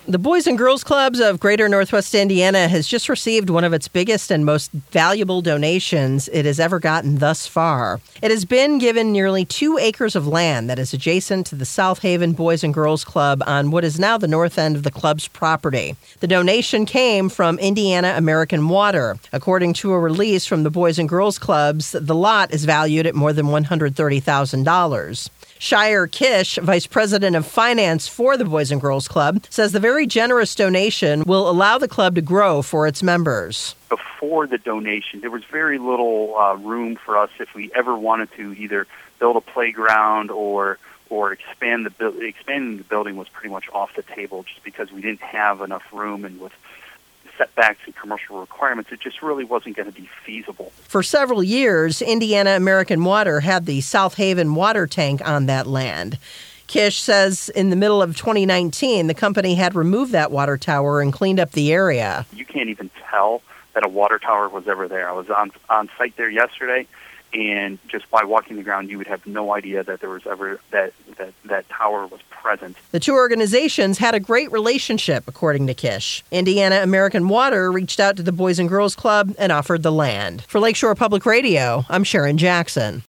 The Boys and Girls Clubs of Greater Northwest Indiana has just received one of its biggest and most valuable donations it has ever gotten thus far. It has been given nearly 2 acres of land that is adjacent to the South Haven Boys and Girls Club on what is now the north end of the club's property. The donation came from Indiana American Water. According to a release from the Boys and Girls Clubs, the lot is valued at more than $130,000. Shire Kish, Vice President of Finance for the Boys and Girls Club, says the very generous donation will allow the club to grow for its members. Before the donation, there was very little room for us if we ever wanted to either build a playground or expand the building. Expanding the building was pretty much off the table just because we didn't have enough room, and with setbacks and commercial requirements, it just really wasn't going to be feasible. For several years, Indiana American Water had the South Haven water tank on that land. Kish says in the middle of 2019, the company had removed that water tower and cleaned up the area. You can't even tell that a water tower was ever there. I was on site there yesterday, and just by walking the ground, you would have no idea that there was ever that tower was present. The two organizations had a great relationship, according to Kish. Indiana American Water reached out to the Boys and Girls Club and offered the land. For Lakeshore Public Radio, I'm Sharon Jackson.